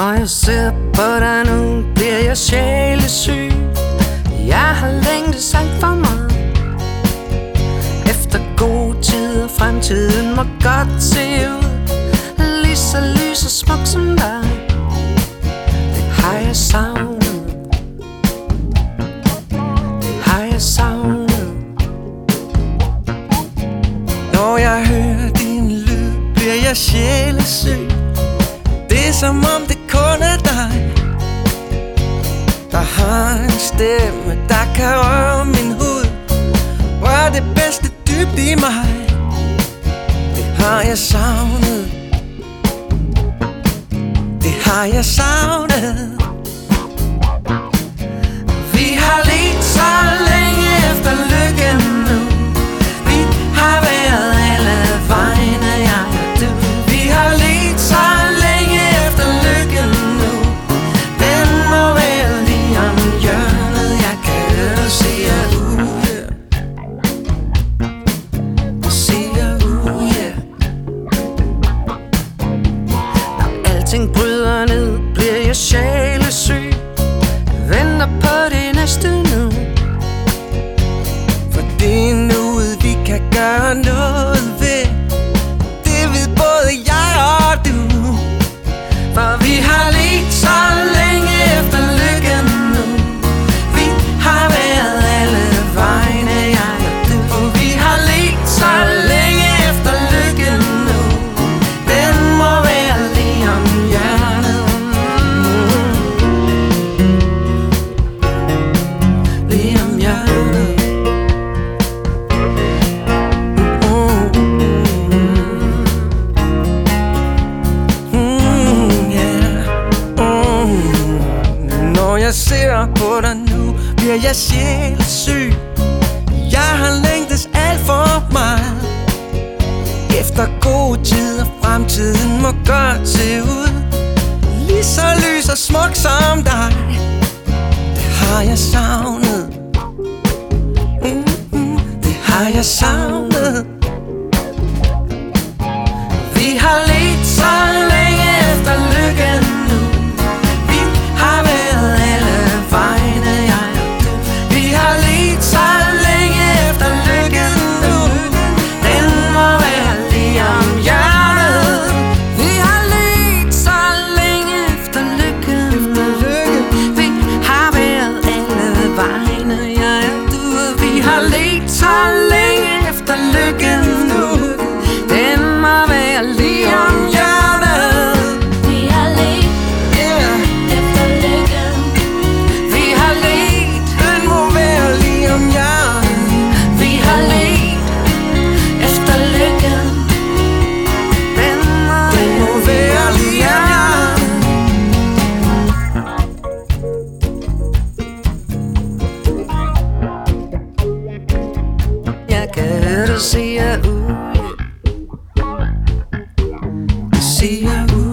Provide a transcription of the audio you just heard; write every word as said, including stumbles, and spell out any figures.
Når jeg ser på dig nu, bliver jeg sjælesyg. Jeg har længtes alt for meget efter gode tider. Fremtiden må godt se ud lige så lys og smuk som dig. Det har jeg savnet, det har jeg savnet. Når jeg hører din lyd, bliver jeg sjælesyg. Det er som om det kun er dig, der har en stemme, der kan røre min hud, røre det bedste dybt i mig. Det har jeg savnet, det har jeg savnet. Vi har ledt så længe efter lykken nu. Vi har været alle vegne, jeg og du. Vi har ledt så længe efter lykken nu. Den må være lige om hjørnet. Jeg kan høre, siger uh, yeah. Siger uh, yeah. Når alting bryder ned, bliver jeg sjælesyg. Venter på det næste nu, for det er nuet, vi kan gøre noget ved. Det ved både jeg og du. For vi har ledt så længe efter lykken nu. Vi har været alle vegne, jeg og du. For vi har ledt så længe efter lykken nu. Den må være lige om hjørnet. Lige om hjørnet. Når jeg ser på dig nu, bliver jeg sjælesyg. Jeg har længtes alt for meget efter gode tider. Fremtiden må godt se ud lige så lys og smuk som dig. Det har jeg savnet, mm-hmm. Det har jeg savnet. Vi har ledt så længe efter lykken nu. Vi har været alle vegne, jeg og du. Vi har ledt så længe efter lykken nu. Den må være lige om hjørnet. Vi har ledt så længe efter lykken. Vi har været alle vegne, jeg og du. Vi har ledt så længe efter lykken nu. Den må være lige om hjørnet. Vi har ledt Yeah, efter lykken. Vi har ledt, den må være lige om hjørnet. vi har ledt efter lykken. Den må Den må være lige om hjørnet. Jeg kan høre dig sige uh, yeah. Sige uh.